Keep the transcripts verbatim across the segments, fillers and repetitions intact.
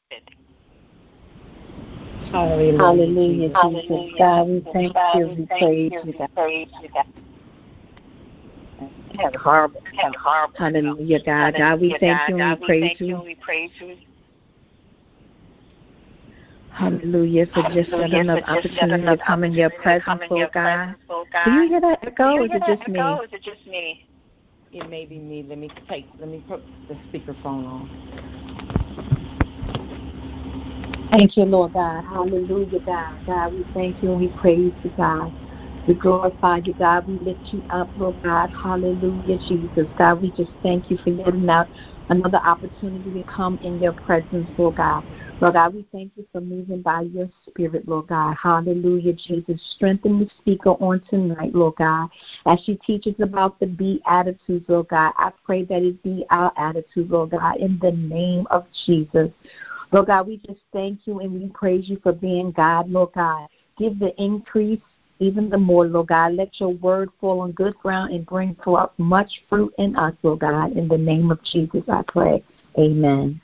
Hallelujah, Hallelujah, Jesus. Jesus. God, we thank you. We praise you, God. Have horrible. Hallelujah, God. God, we thank you and we praise you. Hallelujah, for just another opportunity to come in your presence, Lord God. Do you hear that echo, or is it just me? It may be me. Let me take. Let me put the speakerphone on. Thank you, Lord God. Hallelujah, God. God, we thank you and we praise you, God. We glorify you, God. We lift you up, Lord God. Hallelujah, Jesus. God, we just thank you for getting out another opportunity to come in your presence, Lord God. Lord God, we thank you for moving by your spirit, Lord God. Hallelujah, Jesus. Strengthen the speaker on tonight, Lord God. As she teaches about the Beatitudes, Lord God, I pray that it be our attitude, Lord God, in the name of Jesus. Lord God, we just thank you and we praise you for being God, Lord God. Give the increase even the more, Lord God. Let your word fall on good ground and bring forth much fruit in us, Lord God. In the name of Jesus, I pray. Amen.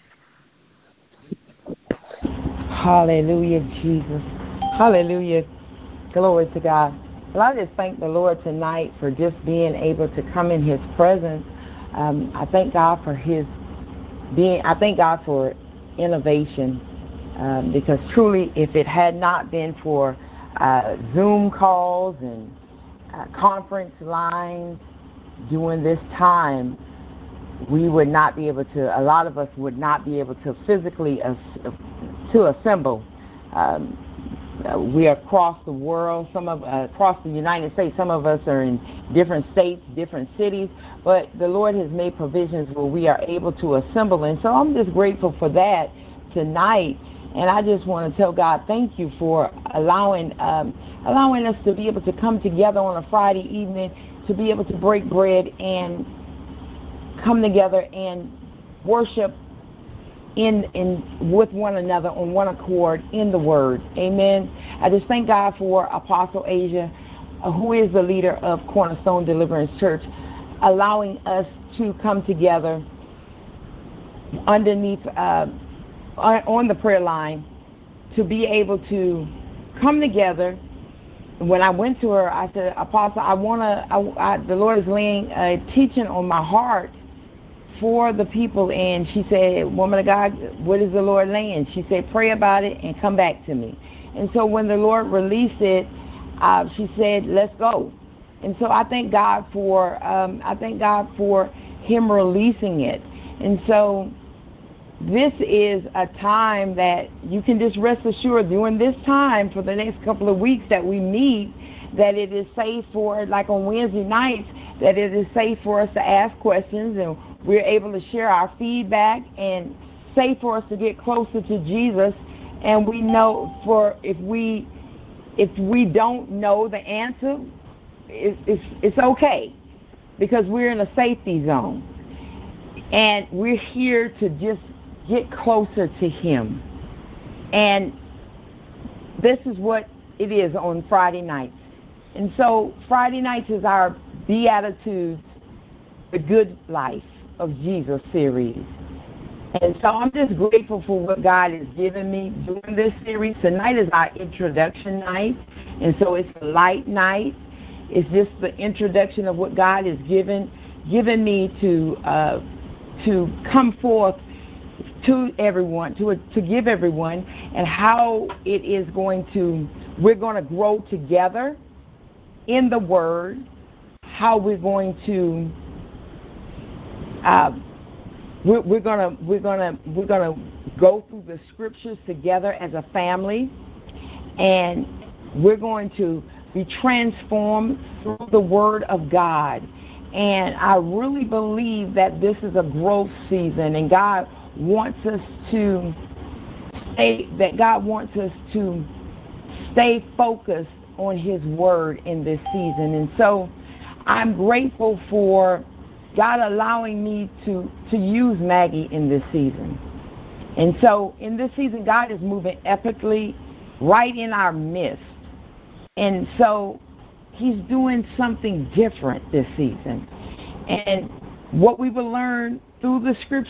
Hallelujah, Jesus. Hallelujah. Glory to God. Well, I just thank the Lord tonight for just being able to come in his presence. Um, I thank God for his being, I thank God for innovation, um, because truly, if it had not been for uh, Zoom calls and uh, conference lines during this time, we would not be able to, a lot of us would not be able to physically uh, to assemble. Um, uh, we are across the world, some of uh, across the United States. Some of us are in different states, different cities, but the Lord has made provisions where we are able to assemble. And so I'm just grateful for that tonight. And I just want to tell God, thank you for allowing um, allowing us to be able to come together on a Friday evening, to be able to break bread and come together and worship in in with one another on one accord in the Word. Amen. I just thank God for Apostle Asia, uh, who is the leader of Cornerstone Deliverance Church, allowing us to come together underneath uh, on the prayer line, to be able to come together. When I went to her, I said, Apostle, I want to, I, I, the Lord is laying a teaching on my heart for the people. And she said, woman of God, what is the Lord laying? She said, pray about it and come back to me. And so when the Lord released it, uh, she said, let's go. And so I thank God for, um, I thank God for him releasing it. And so this is a time that you can just rest assured during this time for the next couple of weeks that we meet, that it is safe for, like on Wednesday nights, that it is safe for us to ask questions and we're able to share our feedback, and safe for us to get closer to Jesus. And we know for if we if we don't know the answer, it's it's, it's okay, because we're in a safety zone. And we're here to just get closer to him. And this is what it is on Friday nights. And so Friday nights is our Beatitudes, the Good Life of Jesus series. And so I'm just grateful for what God has given me during this series. Tonight is our introduction night. And so it's a light night. It's just the introduction of what God has given given me to uh, to come forth to everyone, to to give everyone, and how it is going to, we're going to grow together in the Word, how we're going to, uh, we're, we're gonna we're gonna we're gonna go through the Scriptures together as a family, and we're going to be transformed through the Word of God. And I really believe that this is a growth season, and God wants us to stay, that God wants us to stay focused on his word in this season. And so I'm grateful for God allowing me to, to use Maggie in this season. And so in this season, God is moving epically right in our midst. And so he's doing something different this season. And what we will learn through the Scriptures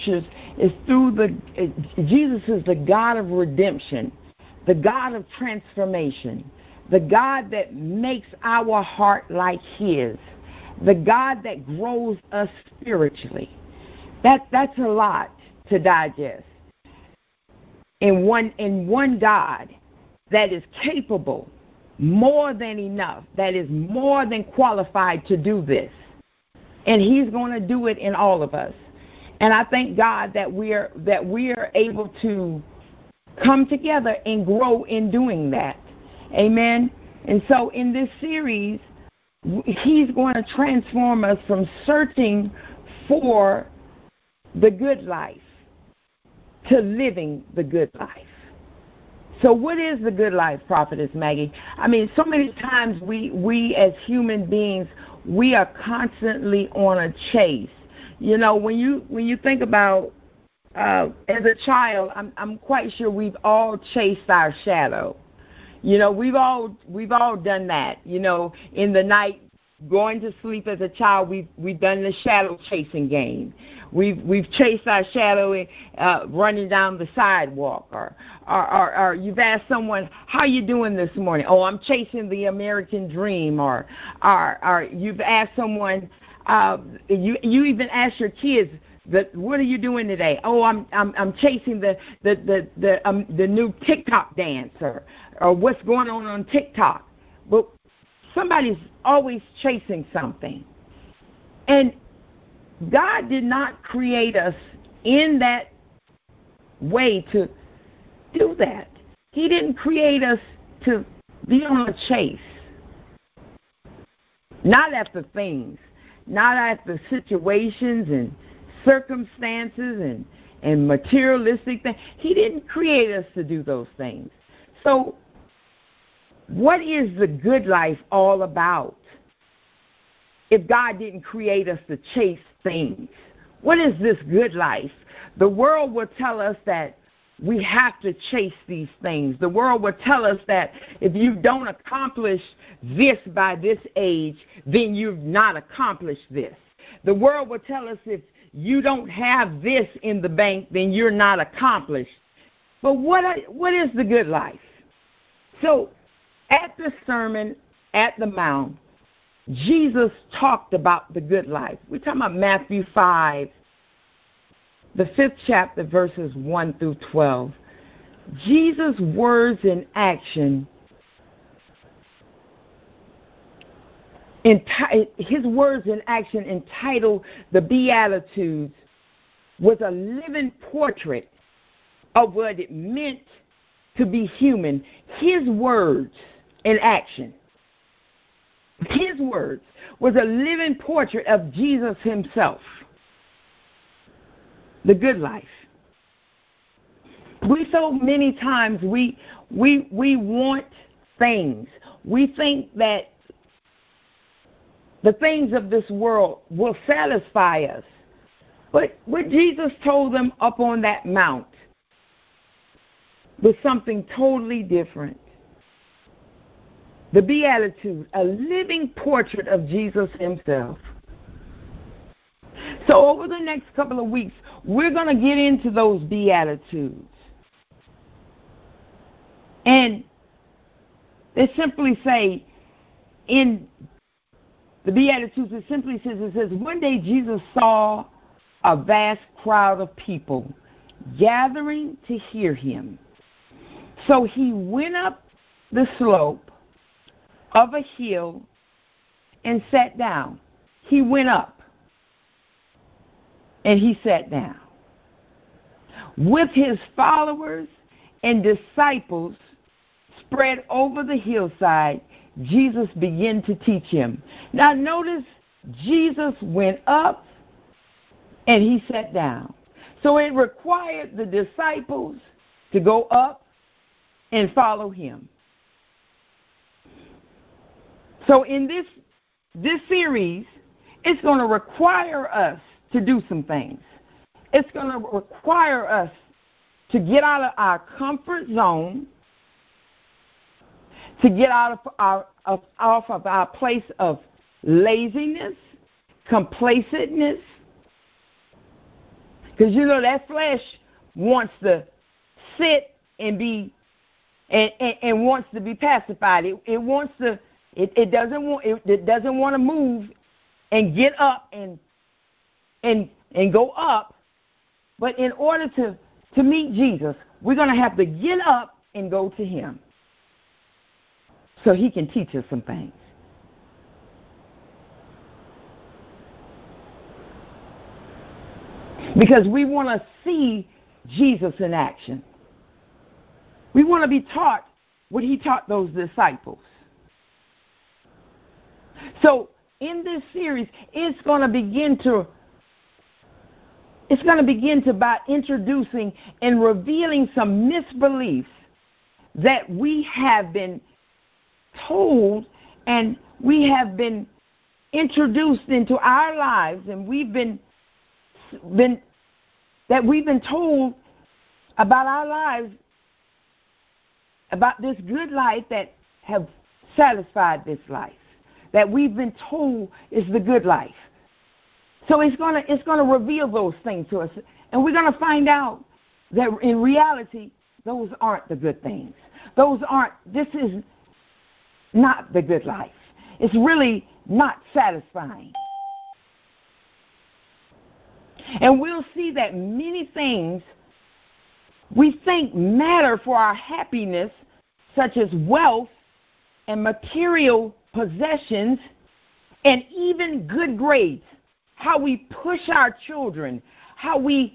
It's through the, Jesus is the God of redemption, the God of transformation, the God that makes our heart like his, the God that grows us spiritually. That, that's a lot to digest. In one, in one God that is capable, more than enough, that is more than qualified to do this. And he's going to do it in all of us. And I thank God that we're that we're able to come together and grow in doing that. Amen. And so in this series, he's going to transform us from searching for the good life to living the good life. So what is the good life, Prophetess Maggie? I mean, so many times we, we as human beings, we are constantly on a chase. You know, when you when you think about uh, as a child, I'm I'm quite sure we've all chased our shadow. You know, we've all we've all done that. You know, in the night, going to sleep as a child, we've we've done the shadow chasing game. We've we've chased our shadow uh, running down the sidewalk, or, or or or you've asked someone, "How you doing this morning?" "Oh, I'm chasing the American dream." Or or, or you've asked someone, uh, you you even asked your kids, that what are you doing today? "Oh, I'm I'm I'm chasing the the the the, um, the new TikTok dance, or or what's going on on TikTok." But somebody's always chasing something. And God did not create us in that way to do that. He didn't create us to be on a chase. Not after things, not after situations and circumstances and, and materialistic things. He didn't create us to do those things. So what is the good life all about if God didn't create us to chase things? What is this good life? The world will tell us that we have to chase these things. The world will tell us that if you don't accomplish this by this age, then you've not accomplished this. The world will tell us if you don't have this in the bank, then you're not accomplished. But what are, what is the good life? So at the Sermon at the Mount, Jesus talked about the good life. We're talking about Matthew five, the fifth chapter, verses one through twelve. Jesus' words in action, enti- his words in action entitled The Beatitudes, was a living portrait of what it meant to be human. His words in action, his words, was a living portrait of Jesus himself. The good life. We so many times we we we want things. We think that the things of this world will satisfy us. But what Jesus told them up on that mount was something totally different. The Beatitudes, a living portrait of Jesus himself. So over the next couple of weeks, we're going to get into those Beatitudes. And they simply say, in the Beatitudes, it simply says, it says, one day Jesus saw a vast crowd of people gathering to hear him. So he went up the slope of a hill and sat down. He went up and he sat down. With his followers and disciples spread over the hillside, Jesus began to teach him. Now notice, Jesus went up and he sat down. So it required the disciples to go up and follow him. So in this this series, it's going to require us to do some things. It's going to require us to get out of our comfort zone, to get out of our of, off of our place of laziness, complacentness. Because, you know, that flesh wants to sit and be, and, and, and wants to be pacified. It, it wants to, it, it doesn't want, it, it doesn't want to move and get up and, and, and go up. But in order to, to meet Jesus, we're going to have to get up and go to him so he can teach us some things. Because we want to see Jesus in action. We want to be taught what he taught those disciples. So in this series, it's going to begin to it's going to begin to by introducing and revealing some misbeliefs that we have been told and we have been introduced into our lives, and we've been been that we've been told about our lives, about this good life that have satisfied this life, that we've been told is the good life. So it's gonna it's gonna reveal those things to us, and we're gonna find out that in reality those aren't the good things. Those aren't. This is not the good life. It's really not satisfying. And we'll see that many things we think matter for our happiness, such as wealth and material possessions, and even good grades, how we push our children, how we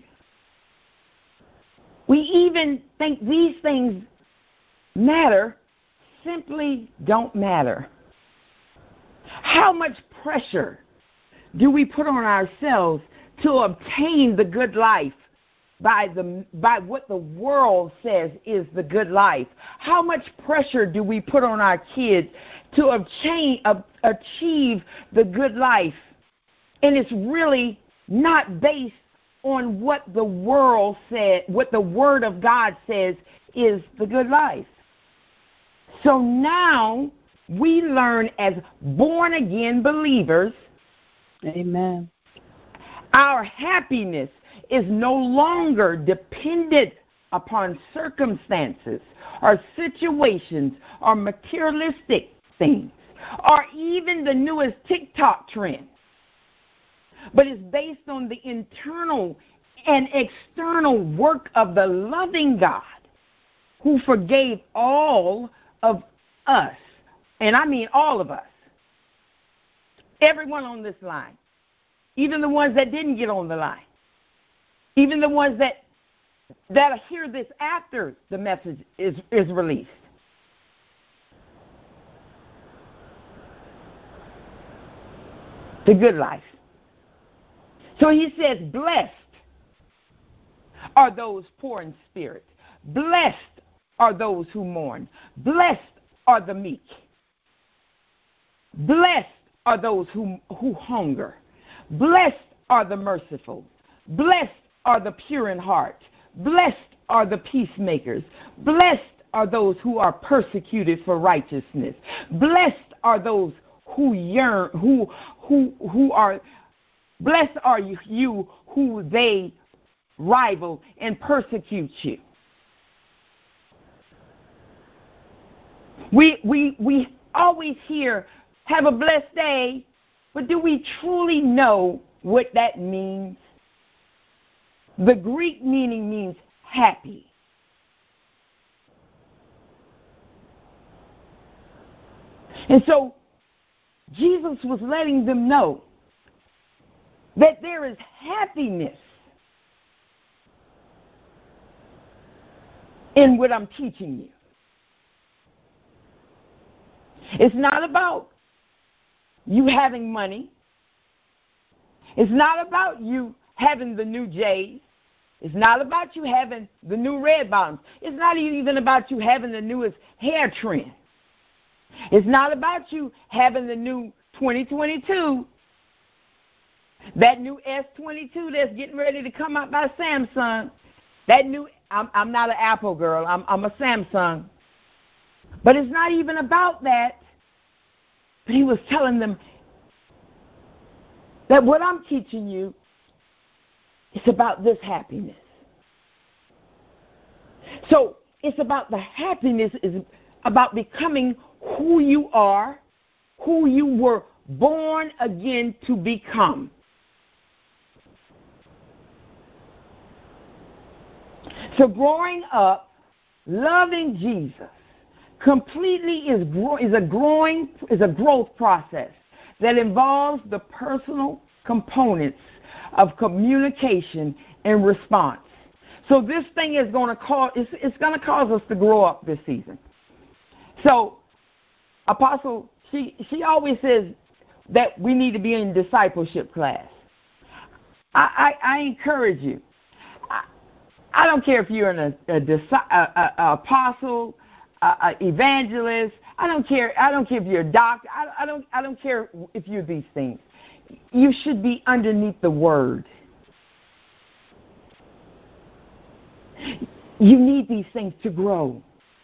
we even think these things matter, simply don't matter. How much pressure do we put on ourselves to obtain the good life by the by what the world says is the good life? How much pressure do we put on our kids to obtain, uh, achieve the good life? And it's really not based on what the world said, what the Word of God says is the good life. So now we learn as born-again believers, amen, our happiness is no longer dependent upon circumstances or situations or materialistic things or even the newest TikTok trend, but it's based on the internal and external work of the loving God who forgave all of us, and I mean all of us, everyone on this line, even the ones that didn't get on the line, even the ones that that hear this after the message is, is released. The good life. So he says, blessed are those poor in spirit. Blessed are those who mourn. Blessed are the meek. Blessed are those who, who hunger. Blessed are the merciful. Blessed are the pure in heart. Blessed are the peacemakers. Blessed are those who are persecuted for righteousness. Blessed are those who yearn, who who who are blessed are you, you who they rival and persecute you. We we we always hear, have a blessed day, but do we truly know what that means? The Greek meaning means happy. And so Jesus was letting them know that there is happiness in what I'm teaching you. It's not about you having money. It's not about you having the new J's. It's not about you having the new red bottoms. It's not even about you having the newest hair trend. It's not about you having the new twenty twenty-two, that new S twenty-two that's getting ready to come out by Samsung. That new, I'm, I'm not an Apple girl. I'm, I'm a Samsung. But it's not even about that. But he was telling them that what I'm teaching you It's about this happiness. So it's about the happiness is about becoming who you are, who you were born again to become. So growing up, loving Jesus completely is is a growing is a growth process that involves the personal components of communication and response. So this thing is going to cause it's, it's going to cause us to grow up this season. So Apostle, she she always says that we need to be in discipleship class. I I, I encourage you. I, I don't care if you're an a, a, a, a apostle, a, a evangelist. I don't care. I don't care if you're a doctor. I, I don't. I don't care if you're these things. You should be underneath the Word. You need these things to grow.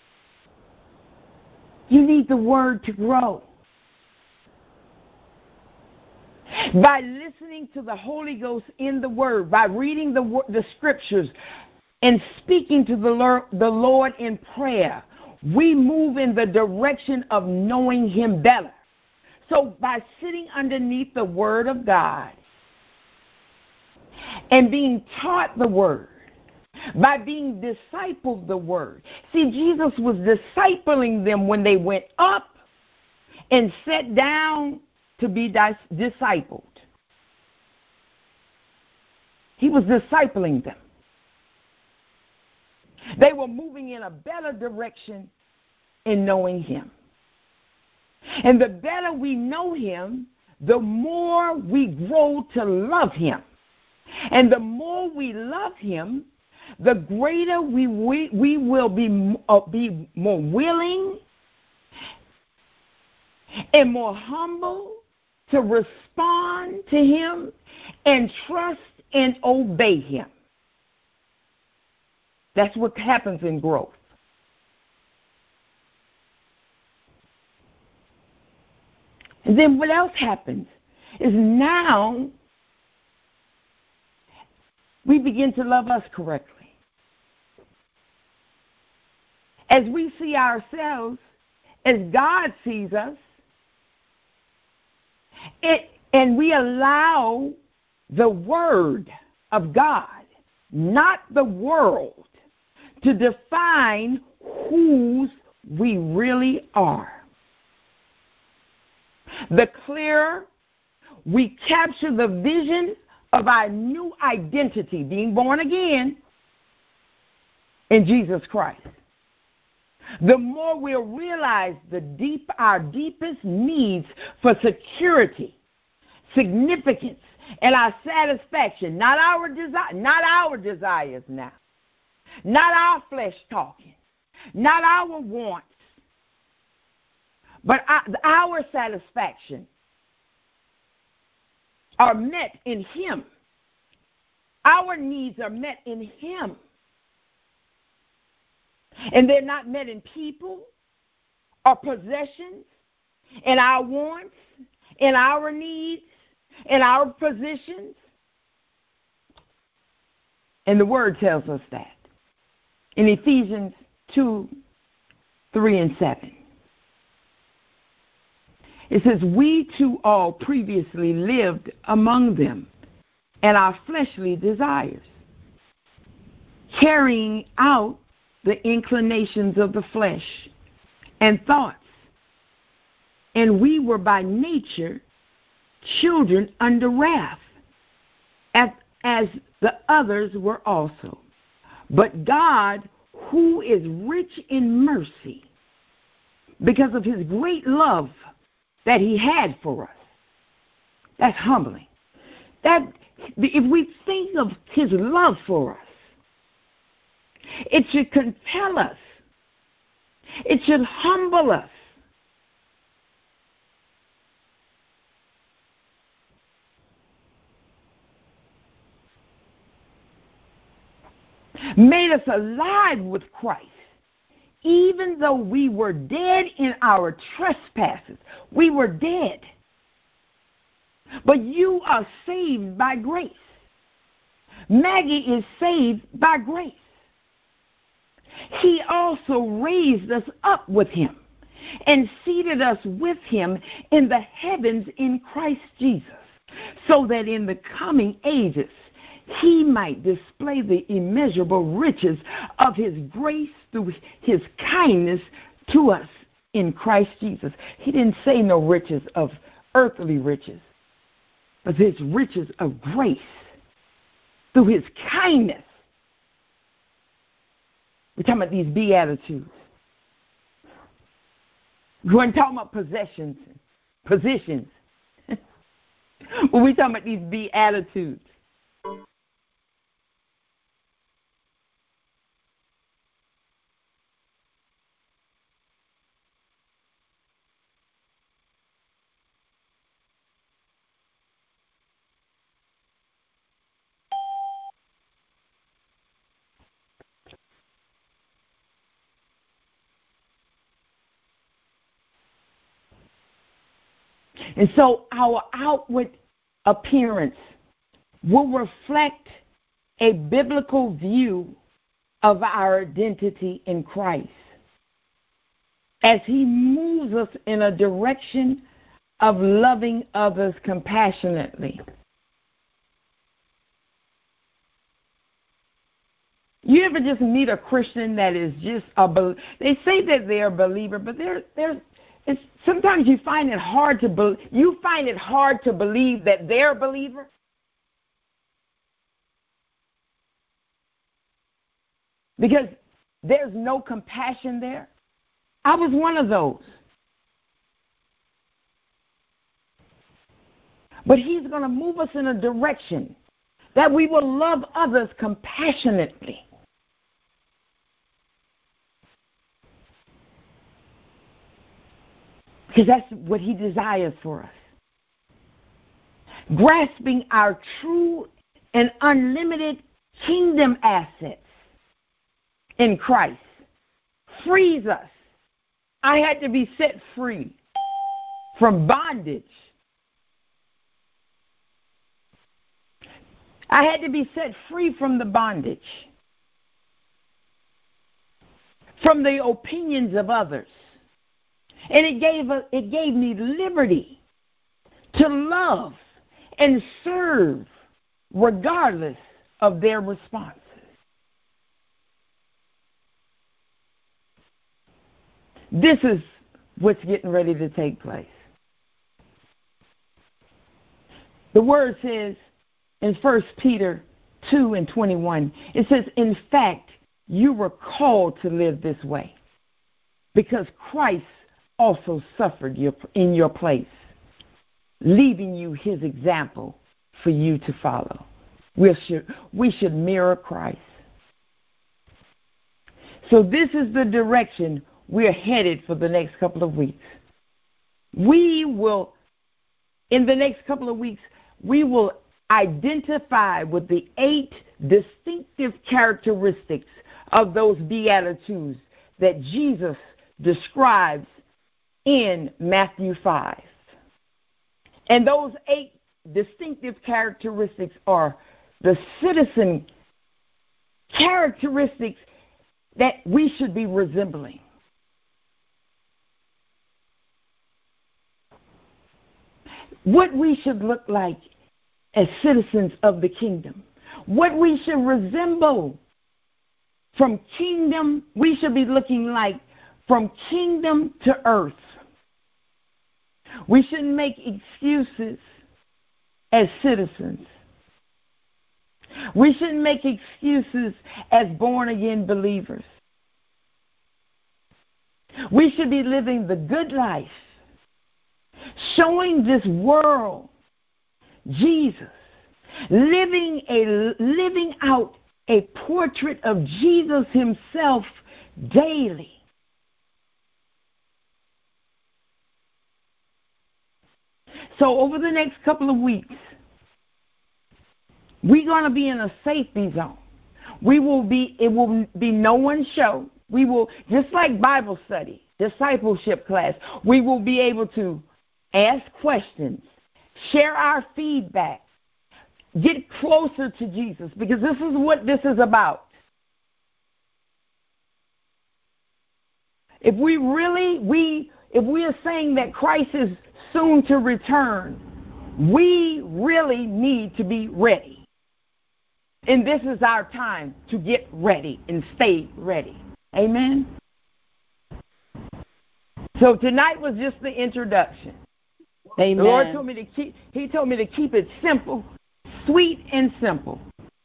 You need the Word to grow. By listening to the Holy Ghost in the Word, by reading the the Scriptures, and speaking to the Lord, the Lord in prayer, we move in the direction of knowing Him better. So by sitting underneath the Word of God and being taught the Word, by being discipled the Word. See, Jesus was discipling them when they went up and sat down to be dis- discipled. He was discipling them. They were moving in a better direction in knowing Him. And the better we know Him, the more we grow to love Him. And the more we love Him, the greater we we, we will be, uh, be more willing and more humble to respond to Him and trust and obey Him. That's what happens in growth. And then what else happens is now we begin to love us correctly. As we see ourselves, as God sees us, it, and we allow the Word of God, not the world, to define whose we really are. The clearer we capture the vision of our new identity, being born again in Jesus Christ, the more we'll realize the deep, our deepest needs for security, significance, and our satisfaction, not our desire, not our desires now, not our flesh talking, not our wants, but our, our satisfaction are met in Him. Our needs are met in Him. And they're not met in people or possessions, in our wants, in our needs, in our positions. And the Word tells us that in Ephesians two, three, and seven. It says, we too all previously lived among them and our fleshly desires, carrying out the inclinations of the flesh and thoughts. And we were by nature children under wrath, as, as the others were also. But God, who is rich in mercy, because of His great love that He had for us, that's humbling. That if we think of His love for us, it should compel us. It should humble us. Made us alive with Christ, even though we were dead in our trespasses. We were dead. But you are saved by grace. Maggie is saved by grace. He also raised us up with him and seated us with him in the heavens in Christ Jesus, so that in the coming ages he might display the immeasurable riches of his grace through his kindness to us in Christ Jesus. He didn't say no riches of earthly riches, but his riches of grace through his kindness. We're talking about these beatitudes. We weren't talking about possessions, positions. But we're talking about these beatitudes. And so our outward appearance will reflect a biblical view of our identity in Christ as he moves us in a direction of loving others compassionately. You ever just meet a Christian that is just a, they say that they're a believer, but they're, they're, it's, sometimes you find it hard to be, you find it hard to believe that they're a believer. Because there's no compassion there. I was one of those. But he's going to move us in a direction that we will love others compassionately. Because that's what he desires for us. Grasping our true and unlimited kingdom assets in Christ frees us. I had to be set free from bondage. I had to be set free from the bondage, from the opinions of others. And it gave a, it gave me liberty to love and serve regardless of their responses. This is what's getting ready to take place. The word says in First Peter two and twenty-one, it says, in fact, you were called to live this way because Christ also suffered your, in your place, leaving you his example for you to follow. We should, we should mirror Christ. So this is the direction we're headed for the next couple of weeks. We will, in the next couple of weeks, we will identify with the eight distinctive characteristics of those Beatitudes that Jesus describes in Matthew five. And those eight distinctive characteristics are the citizen characteristics that we should be resembling. What we should look like as citizens of the kingdom. What we should resemble from kingdom, we should be looking like from kingdom to earth. We shouldn't make excuses as citizens. We shouldn't make excuses as born-again believers. We should be living the good life, showing this world Jesus, living a living out a portrait of Jesus himself daily. So over the next couple of weeks, we're going to be in a safety zone. We will be, it will be no one's show. We will, just like Bible study, discipleship class, we will be able to ask questions, share our feedback, get closer to Jesus, because this is what this is about. If we really, we, if we are saying that Christ is soon to return, we really need to be ready. And this is our time to get ready and stay ready. Amen? So tonight was just the introduction. Amen. The Lord told me to keep, he told me to keep it simple, sweet and simple.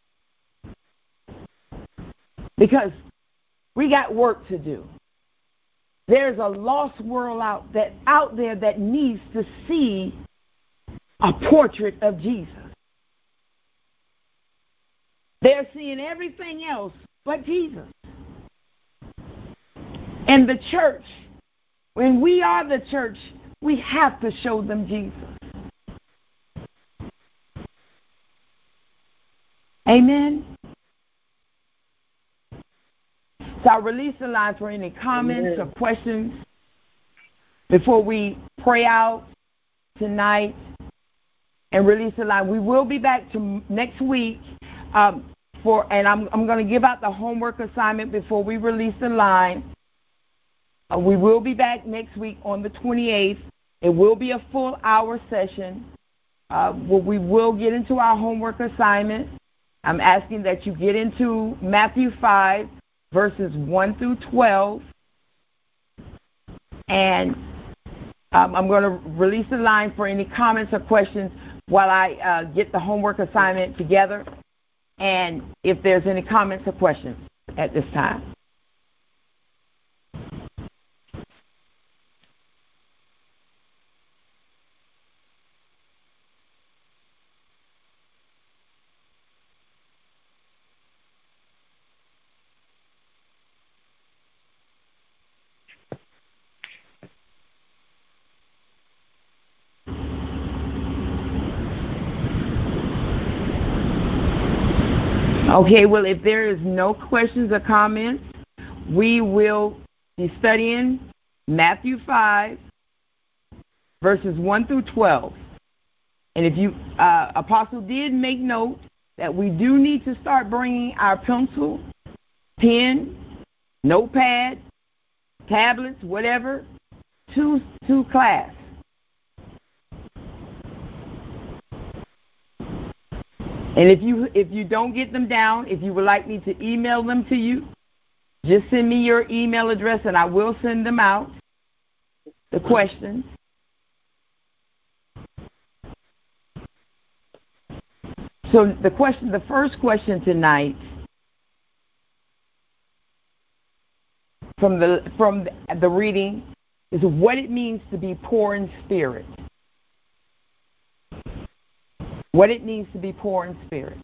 Because we got work to do. There's a lost world out that out there that needs to see a portrait of Jesus. They're seeing everything else but Jesus. And the church, when we are the church, we have to show them Jesus. Amen. So I'll release the line for any comments Amen. Or questions before we pray out tonight and release the line. We will be back to next week um, for, and I'm, I'm going to give out the homework assignment before we release the line. Uh, we will be back next week on the twenty-eighth. It will be a full hour session uh, where we will get into our homework assignment. I'm asking that you get into Matthew five, verses one through twelve. And um, I'm going to release the line for any comments or questions while I uh, get the homework assignment together. And if there's any comments or questions at this time. Okay, well, if there is no questions or comments, we will be studying Matthew five, verses one through twelve. And if you, uh, Apostle did make note that we do need to start bringing our pencil, pen, notepad, tablets, whatever, to, to class. And if you if you don't get them down, if you would like me to email them to you, just send me your email address and I will send them out, the questions. So the question, the first question tonight from the from the reading is what it means to be poor in spirit. What it means to be poor in spirit.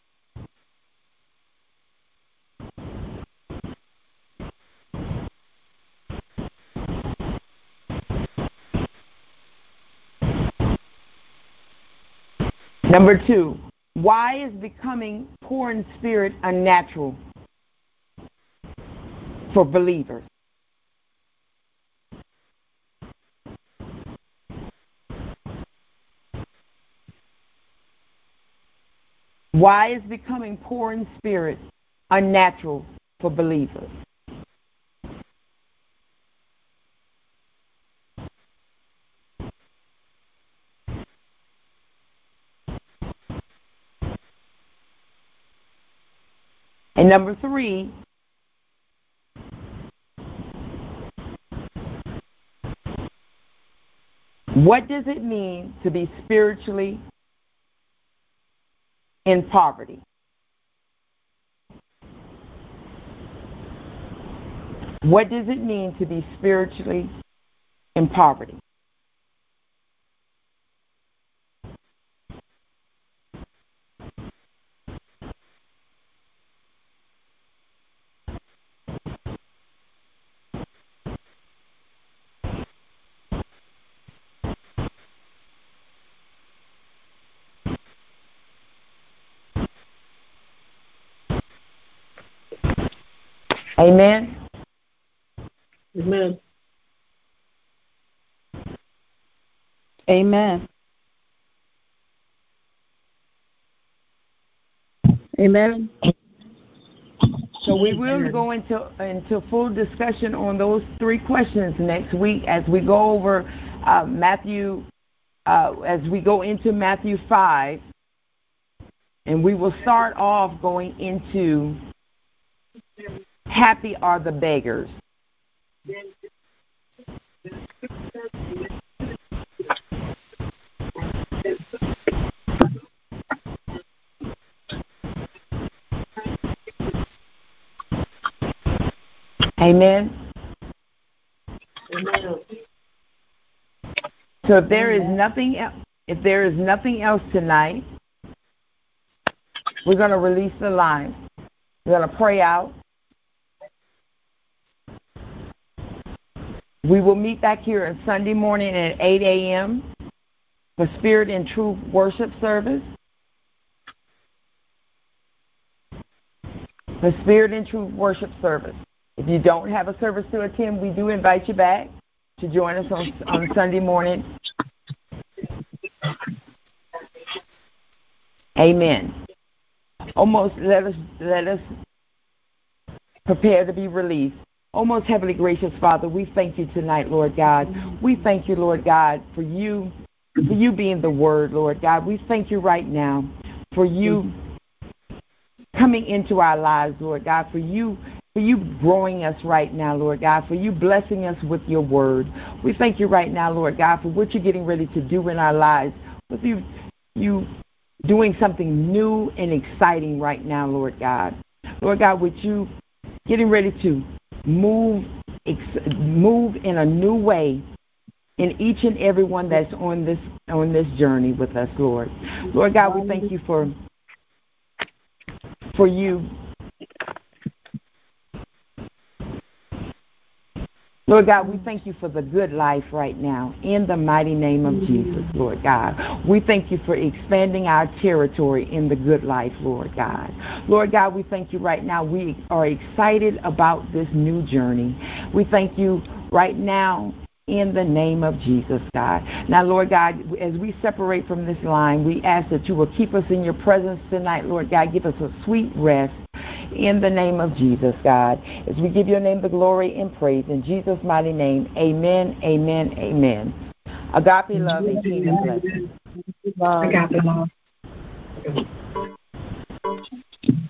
Number two, why is becoming poor in spirit unnatural for believers? Why is becoming poor in spirit unnatural for believers? And number three, what does it mean to be spiritually in poverty? What does it mean to be spiritually in poverty? Amen? Amen. Amen. Amen. So we will go into into full discussion on those three questions next week as we go over uh, Matthew, uh, as we go into Matthew five, and we will start off going into happy are the beggars. Amen. Amen. So if there is nothing else, if there is nothing else tonight, we're going to release the line. We're going to pray out. We will meet back here on Sunday morning at eight a.m. for Spirit and Truth worship service. The Spirit and Truth worship service. If you don't have a service to attend, we do invite you back to join us on, on Sunday morning. Amen. Almost let us let us prepare to be released. Oh, most heavenly gracious Father, we thank you tonight, Lord God. We thank you, Lord God, for you, for you being the Word, Lord God. We thank you right now for you coming into our lives, Lord God, for you for you growing us right now, Lord God, for you blessing us with your Word. We thank you right now, Lord God, for what you're getting ready to do in our lives, with you, you doing something new and exciting right now, Lord God. Lord God, with you getting ready to move ex- move in a new way in each and every one that's on this on this journey with us, Lord. Lord God, we thank you for for you. Lord God, we thank you for the good life right now in the mighty name of Jesus, Lord God. We thank you for expanding our territory in the good life, Lord God. Lord God, we thank you right now. We are excited about this new journey. We thank you right now in the name of Jesus, God. Now, Lord God, as we separate from this line, we ask that you will keep us in your presence tonight, Lord God. Give us a sweet rest in the name of Jesus, God. As we give your name the glory and praise in Jesus' mighty name, amen, amen, amen. Agape love and kingdom blessings. Agape love.